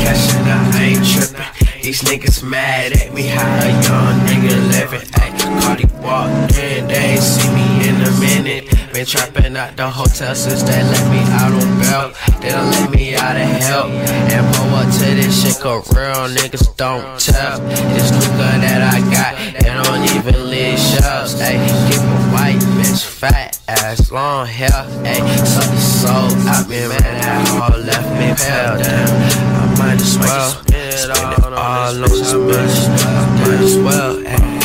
cashing out, I ain't trippin'. These niggas mad at me, how a young nigga living. Ayy, Cardi walked in, they ain't see me in a minute. Been trapping out the hotel since they let me out on bail. They done let me out of help and pull up to this shit, cause real niggas don't tell. This nigga that I got, they don't even leave shells. Ayy, keep a white bitch, fat ass, long hair. Ayy, suck the soul out me, man, that all left me pale. Damn, I might as well spend it all on this bitch. I might as well, ayy.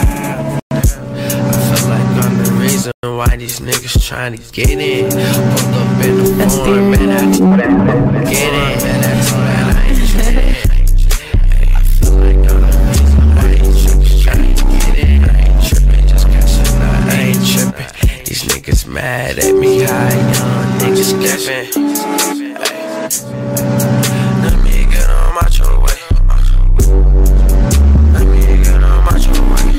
Why these niggas tryna get in? Pulled up in the form, man, I get in. Man, I ain't trippin'. I feel like I'm the reason why these niggas tryna get in. I ain't trippin', just cashing out, I ain't trippin'. These niggas mad at me, high young niggas skippin'. Let me get on my your way. Let me get on my your way.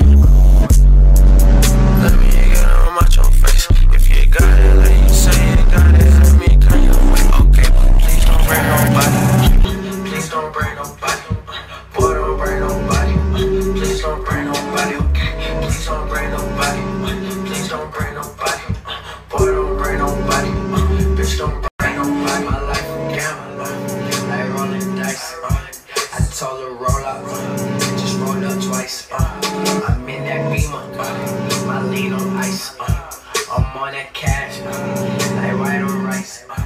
Let me get on my your face. If you got it, like you say you got it, let me come your way. Okay, but please don't bring nobody. Please don't bring nobody. Boy, don't bring nobody. Please don't bring nobody. Okay, please don't bring nobody. Please don't bring nobody. Boy, don't bring nobody. Bitch, don't bring nobody. My life a gamble, like rolling dice. I told her roll up, just rolled up twice. I'm in that Beamer, my lean on ice. I'm on that cash, like white on rice.